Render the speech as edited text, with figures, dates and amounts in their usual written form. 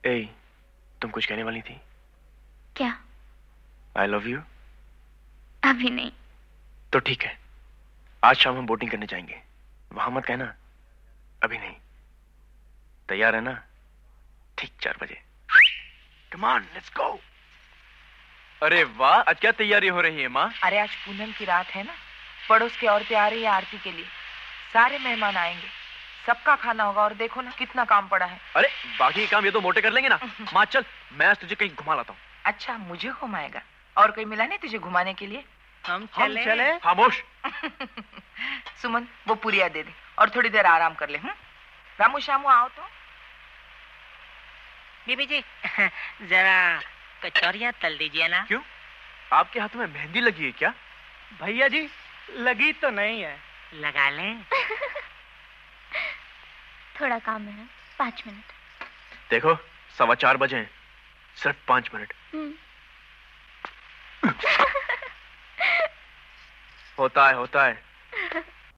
ए, तुम कुछ कहने वाली थी? क्या? I love you. अभी नहीं। तो ठीक है, आज शाम हम बोटिंग करने जाएंगे। वहां मत कहना अभी नहीं। तैयार है ना? ठीक 4 बजे। Come on, let's go. अरे वाह, आज क्या तैयारी हो रही है माँ? अरे आज पूनम की रात है ना, पड़ोस की औरतें आ रही है आरती के लिए। सारे मेहमान आएंगे, सबका खाना होगा और देखो ना कितना काम पड़ा है। अरे बाकी काम ये तो मोटे कर लेंगे ना। माँ चल, मैं आज तुझे कहीं घुमा लाता हूँ। अच्छा, मुझे घुमाएगा? और कोई मिला नहीं तुझे घुमाने के लिए? हम चले? खामोश। सुमन, वो पुरिया दे दे और थोड़ी देर आराम कर ले। रामू शामू आओ तो। बीबी जी जरा कचौरियाँ तल दीजिए ना। क्यों, आपके हाथ में मेहंदी लगी है क्या? भैया जी लगी तो नहीं है। लगा लें। थोड़ा काम है, 5 मिनट। देखो 4:15 बजे हैं, सिर्फ 5 मिनट। होता है